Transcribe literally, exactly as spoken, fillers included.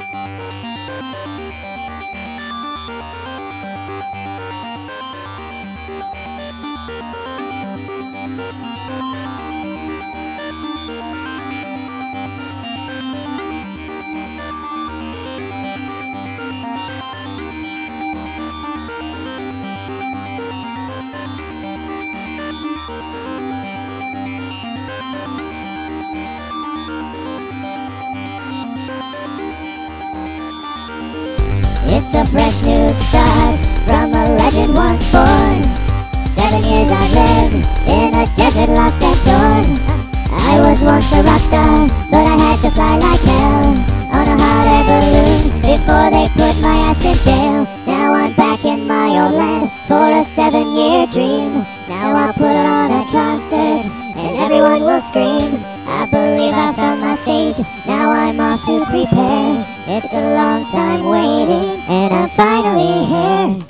It's a fresh new start from a legend once born. Seven years I've lived in a desert lost and torn. I was once a rock star, but I had to fly like hell on a hot air balloon before they put my ass in jail. Now I'm back in my old land for a seven-year dream. Now I'll put on a concert and everyone will scream. I believe I found my stage, now I'm off to prepare. It's a long time waiting and I'm finally here.